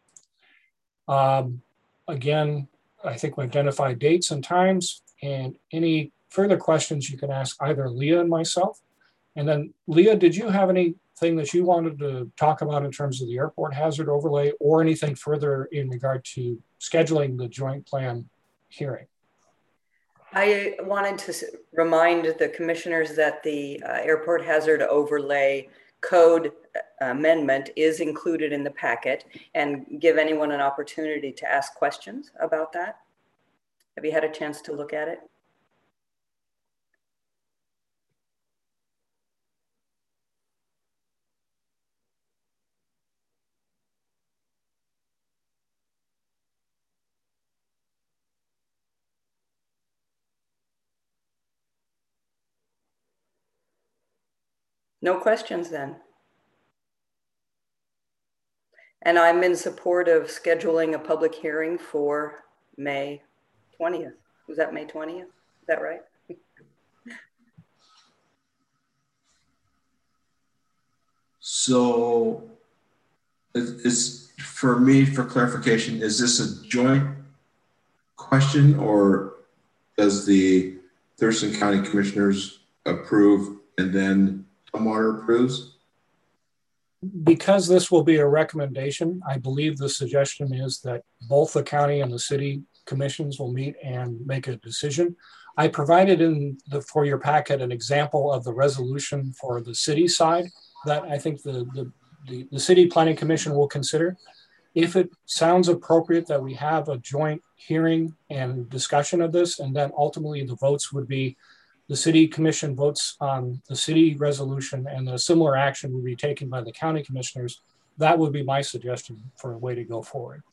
Um, again, I think we identified dates and times, and any further questions you can ask either Leah and myself. And then Leah, did you have anything that you wanted to talk about in terms of the airport hazard overlay or anything further in regard to scheduling the joint plan hearing? I wanted to remind the commissioners that the uh, airport hazard overlay code amendment is included in the packet, and give anyone an opportunity to ask questions about that. Have you had a chance to look at it? No questions then. And I'm in support of scheduling a public hearing for May twentieth. Was that May twentieth? Is that right? So is, for me, for clarification, is this a joint question, or does the Thurston County Commissioners approve and then Tumwater approves? Because this will be a recommendation, I believe the suggestion is that both the county and the city commissions will meet and make a decision. I provided in the for your packet an example of the resolution for the city side that I think the, the, the, the City Planning Commission will consider. If it sounds appropriate that we have a joint hearing and discussion of this, and then ultimately the votes would be the City Commission votes on the city resolution, and a similar action would be taken by the county commissioners, that would be my suggestion for a way to go forward.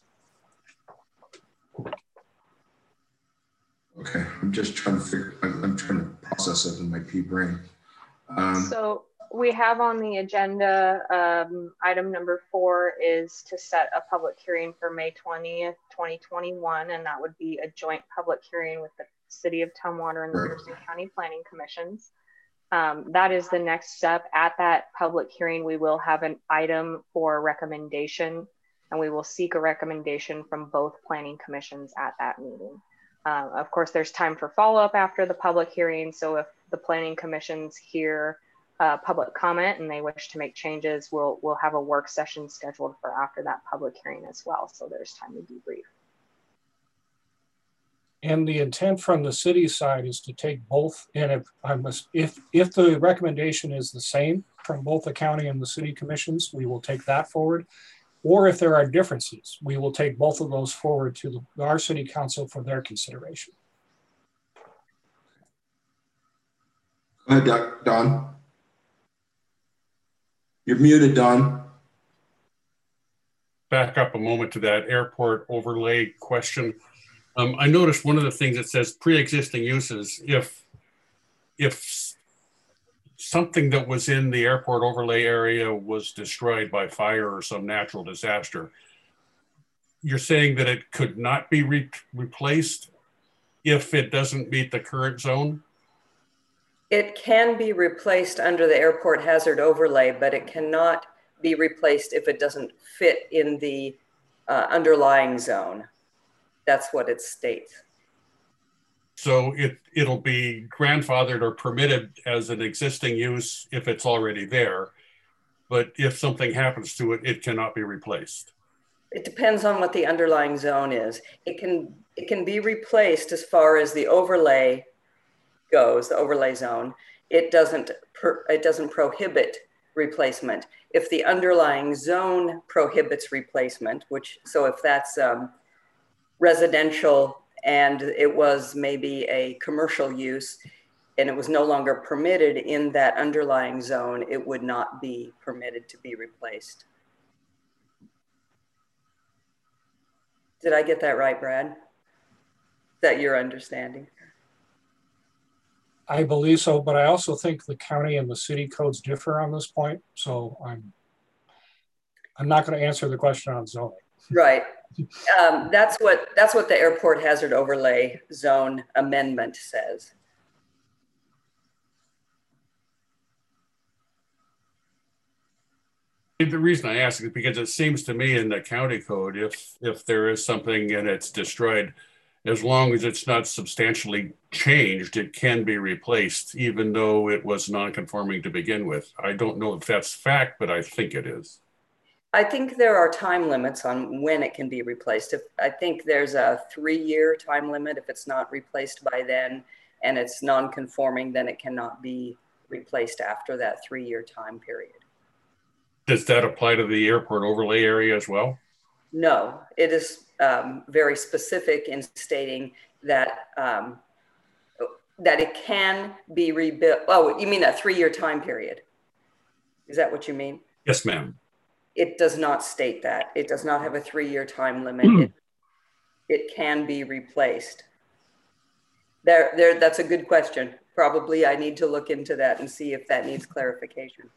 Okay, I'm just trying to figure, I'm, I'm trying to process it in my pea brain. Um, so we have on the agenda, um, item number four is to set a public hearing for May twentieth, twenty twenty-one, and that would be a joint public hearing with the City of Tumwater and the Right. Thurston County Planning Commissions. Um, that is the next step. At that public hearing, we will have an item for recommendation, and we will seek a recommendation from both planning commissions at that meeting. Uh, of course, there's time for follow-up after the public hearing, so if the planning commissions hear uh, public comment and they wish to make changes, we'll, we'll have a work session scheduled for after that public hearing as well, so there's time to debrief. And the intent from the city side is to take both, and if I must, if if the recommendation is the same from both the county and the city commissions, we will take that forward. Or if there are differences, we will take both of those forward to the, our city council for their consideration. Go ahead, Don. You're muted, Don. Back up a moment to that airport overlay question. Um, I noticed one of the things that says pre-existing uses, if, if something that was in the airport overlay area was destroyed by fire or some natural disaster, you're saying that it could not be re replaced if it doesn't meet the current zone? It can be replaced under the airport hazard overlay, but it cannot be replaced if it doesn't fit in the uh, underlying zone. That's what it states. So it, it'll be grandfathered or permitted as an existing use if it's already there. But if something happens to it, it cannot be replaced. It depends on what the underlying zone is. It can, it can be replaced as far as the overlay goes, the overlay zone. It doesn't, per, it doesn't prohibit replacement. If the underlying zone prohibits replacement, which, so if that's um, residential and it was maybe a commercial use and it was no longer permitted in that underlying zone, it would not be permitted to be replaced. Did I get that right, Brad? Is that your understanding? I believe so, but I also think the county and the city codes differ on this point. So I'm, I'm not going to answer the question on zoning. Right. Um, that's what that's what the airport hazard overlay zone amendment says. The reason I ask is because it seems to me in the county code, if if there is something and it's destroyed, as long as it's not substantially changed, it can be replaced, even though it was non-conforming to begin with. I don't know if that's fact, but I think it is. I think there are time limits on when it can be replaced. If I think there's a three-year time limit. If it's not replaced by then and it's non-conforming, then it cannot be replaced after that three-year time period. Does that apply to the airport overlay area as well? No, it is um, very specific in stating that um, that it can be rebuilt. Oh, you mean a three-year time period? Is that what you mean? Yes, ma'am. It does not state that. It does not have a three-year time limit. it, it can be replaced. There, there. That's a good question. Probably I need to look into that and see if that needs clarification.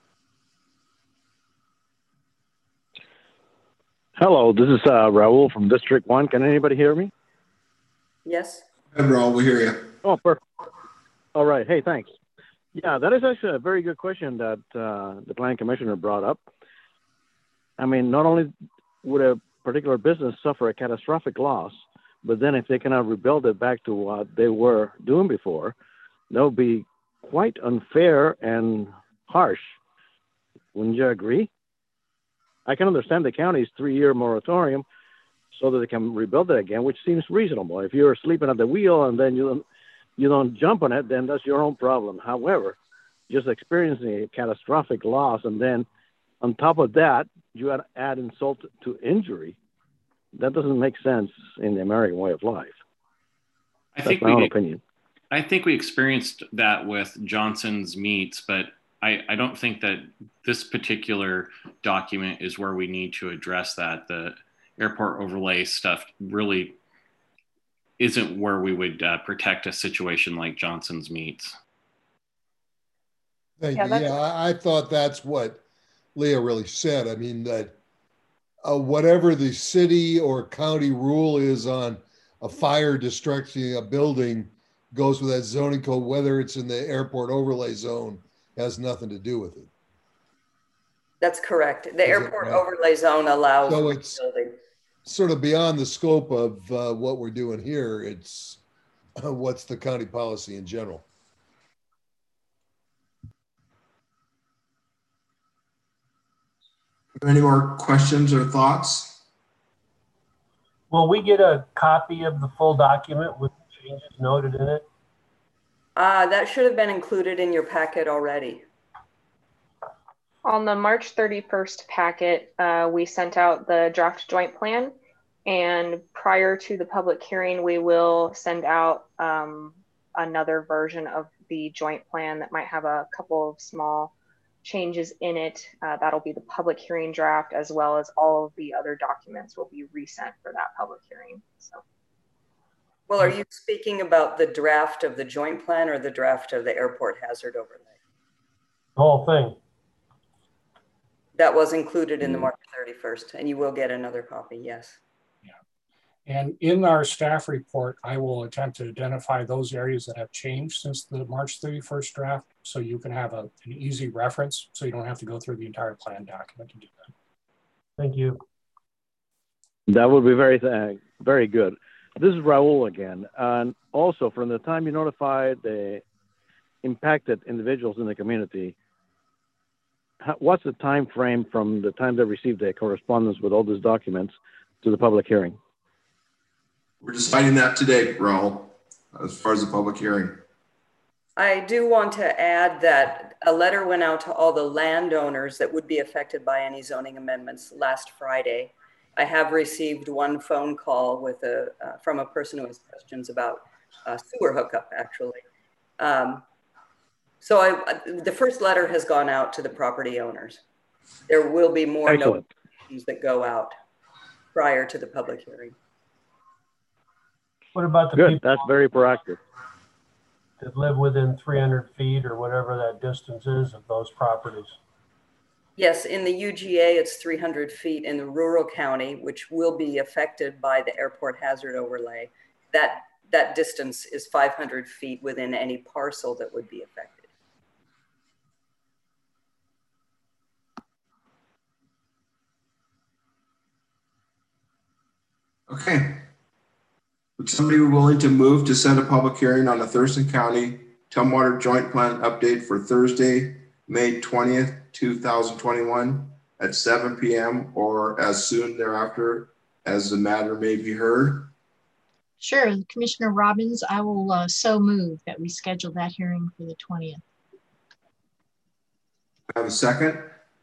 Hello, this is uh, Raul from District one. Can anybody hear me? Yes. Hey, Raul, we hear you. Oh, perfect. All right. Hey, thanks. Yeah, that is actually a very good question that uh, the Planning Commissioner brought up. I mean, not only would a particular business suffer a catastrophic loss, but then if they cannot rebuild it back to what they were doing before, that would be quite unfair and harsh. Wouldn't you agree? I can understand the county's three-year moratorium so that they can rebuild it again, which seems reasonable. If you're sleeping at the wheel and then you don't, you don't jump on it, then that's your own problem. However, just experiencing a catastrophic loss and then on top of that, you add, add insult to injury, that doesn't make sense in the American way of life. I That's think my own we, opinion. I think we experienced that with Johnson's Meats, but I, I don't think that this particular document is where we need to address that. The airport overlay stuff really isn't where we would uh, protect a situation like Johnson's Meats. Thank Yeah, you. that's- Yeah, I, I thought that's what Leah really said. I mean, that uh, whatever the city or county rule is on a fire destructing a building goes with that zoning code, whether it's in the airport overlay zone, has nothing to do with it. That's correct. The Is airport it, right? overlay zone allows So it's building. sort of beyond the scope of uh, what we're doing here. It's uh, what's the county policy in general. Any more questions or thoughts? Will we get a copy of the full document with changes noted in it? Uh, that should have been included in your packet already. On the March thirty-first packet, uh, we sent out the draft joint plan, and prior to the public hearing, we will send out um, another version of the joint plan that might have a couple of small changes in it. Uh, that'll be the public hearing draft, as well as all of the other documents will be resent for that public hearing. So. Well, are you speaking about the draft of the joint plan or the draft of the airport hazard overlay? The whole thing. That was included in the March thirty-first, and you will get another copy, yes. And in our staff report, I will attempt to identify those areas that have changed since the March thirty-first draft, so you can have a, an easy reference, so you don't have to go through the entire plan document to do that. Thank you. That would be very, uh, very good. This is Raul again. And also, from the time you notify the impacted individuals in the community, how, what's the time frame from the time they receive the correspondence with all these documents to the public hearing? We're deciding that today, Raul, as far as the public hearing. I do want to add that a letter went out to all the landowners that would be affected by any zoning amendments last Friday. I have received one phone call with a, uh, from a person who has questions about uh, sewer hookup, actually. Um, so I, the first letter has gone out to the property owners. There will be more Excellent. notifications that go out prior to the public hearing. What about the Good. people That's very proactive. that live within three hundred feet or whatever that distance is of those properties? Yes, in the U G A, it's three hundred feet. In the rural county, which will be affected by the airport hazard overlay, that, that distance is five hundred feet within any parcel that would be affected. Okay. Would somebody be willing to move to set a public hearing on the Thurston County Tumwater Joint Plan update for Thursday, May twentieth, two thousand twenty-one at seven p m or as soon thereafter as the matter may be heard? Sure, Commissioner Robbins, I will uh, so move that we schedule that hearing for the twentieth. I have a second.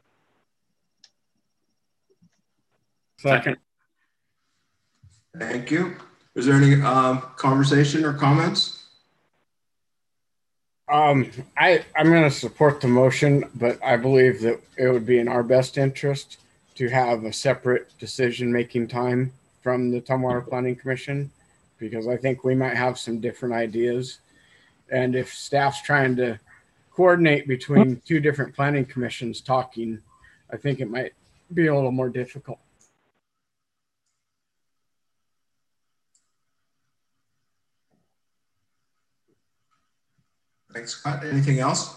Second. Thank you. Is there any um, conversation or comments? Um, I, I'm going to support the motion, but I believe that it would be in our best interest to have a separate decision-making time from the Tumwater Planning Commission, because I think we might have some different ideas. And if staff's trying to coordinate between two different planning commissions talking, I think it might be a little more difficult. Thanks, Scott. Anything else?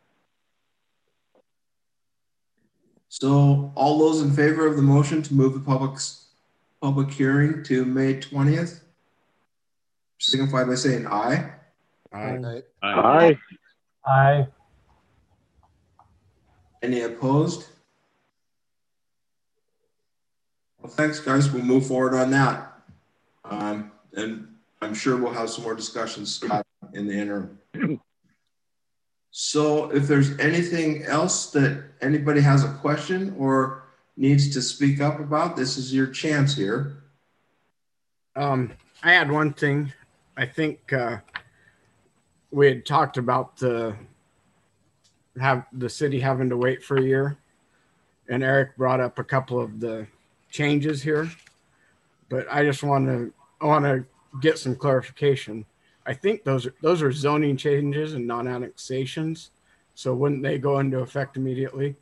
So all those in favor of the motion to move the public's public hearing to May twentieth, signify by saying aye. Aye. Aye. Aye. Any opposed? Well, thanks, guys. We'll move forward on that. Um, and I'm sure we'll have some more discussions in the interim. So if there's anything else that anybody has a question or needs to speak up about, this is your chance here. Um, I had one thing. I think uh, we had talked about the have the city having to wait for a year, and Eric brought up a couple of the changes here, but I just want to I want to get some clarification. I think those are those are zoning changes and non-annexations, so wouldn't they go into effect immediately?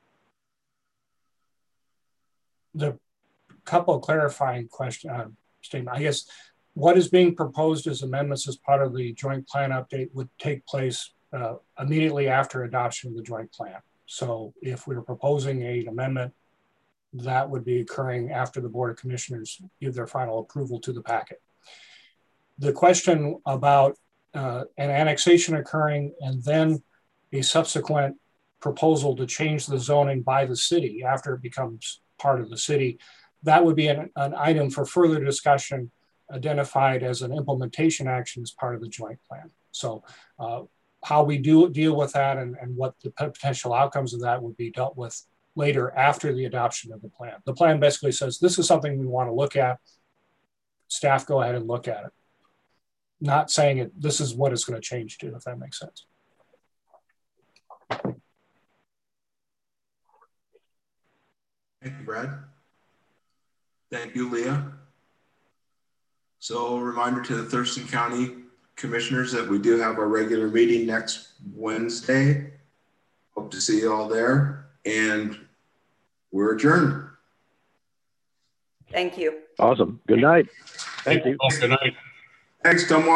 The couple of clarifying question uh, statement. I guess what is being proposed as amendments as part of the joint plan update would take place uh, immediately after adoption of the joint plan. So if we were proposing an amendment, that would be occurring after the Board of Commissioners give their final approval to the packet. The question about uh, an annexation occurring and then a subsequent proposal to change the zoning by the city after it becomes part of the city, that would be an, an item for further discussion identified as an implementation action as part of the joint plan. So uh, how we do deal with that and, and what the potential outcomes of that would be dealt with later after the adoption of the plan. The plan basically says, this is something we want to look at. Staff, go ahead and look at it. Not saying it, this is what it's going to change to, if that makes sense. Thank you, Brad. Thank you, Leah. So a reminder to the Thurston County Commissioners that we do have our regular meeting next Wednesday. Hope to see you all there, and we're adjourned. Thank you. Awesome. Good night. Thank you. Good night. Thanks, Tom.